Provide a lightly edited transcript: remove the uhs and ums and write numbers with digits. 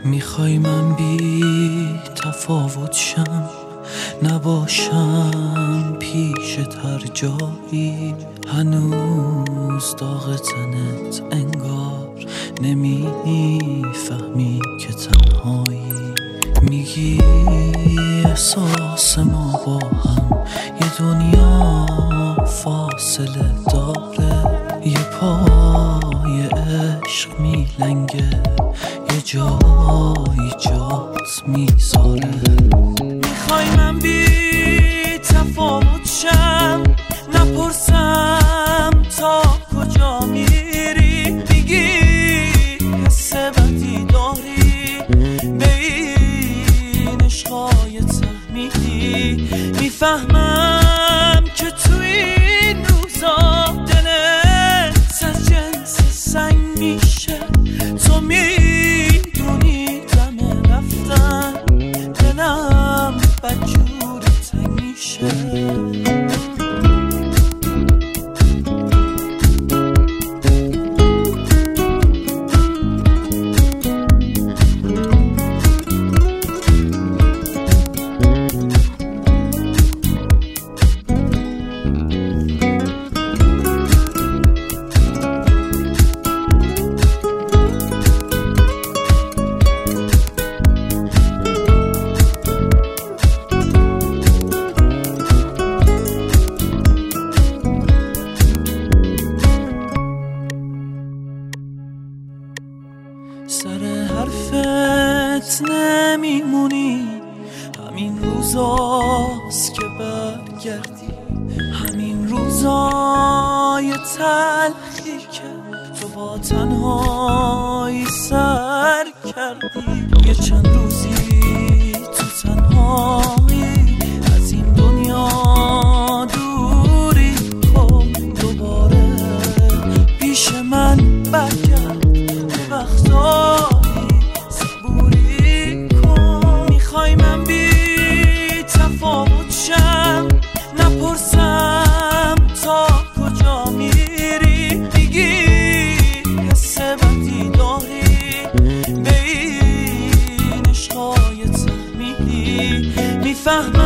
میخوای من بی تفاوت شم، نباشم پیش هر جایی، هنوز داغ تنت انگار نمیفهمی که تنهایی. میگی احساس ما با هم یه دنیا فاصله داره، یه پای عشق میلنگه، یه جایی جات میذاره. میخوای من بی تفاوت شم، نپرسم تا کجا میری، میگی حس بدی داری به این عشقای تحمیلی. میفهمم که تو این روزا دلت از جنس سنگ میشه، تو میدونی دم رفتن دلم بدجور تنگ میشه. سر حرفت نمیمونی، همین روزاست که برگردی، همین روزای تلخی که تو با تنهایی سر کردی. یه چند روزی تو تنهایی از این دنیا دوری کن، دوباره پیش من برگرد، وقتایی صبوری کن. میخوای من بی تفاوت شم، نپرسم تا کجا میری، میگی حس بدی داری به این عشقای تحمیلی. میفهم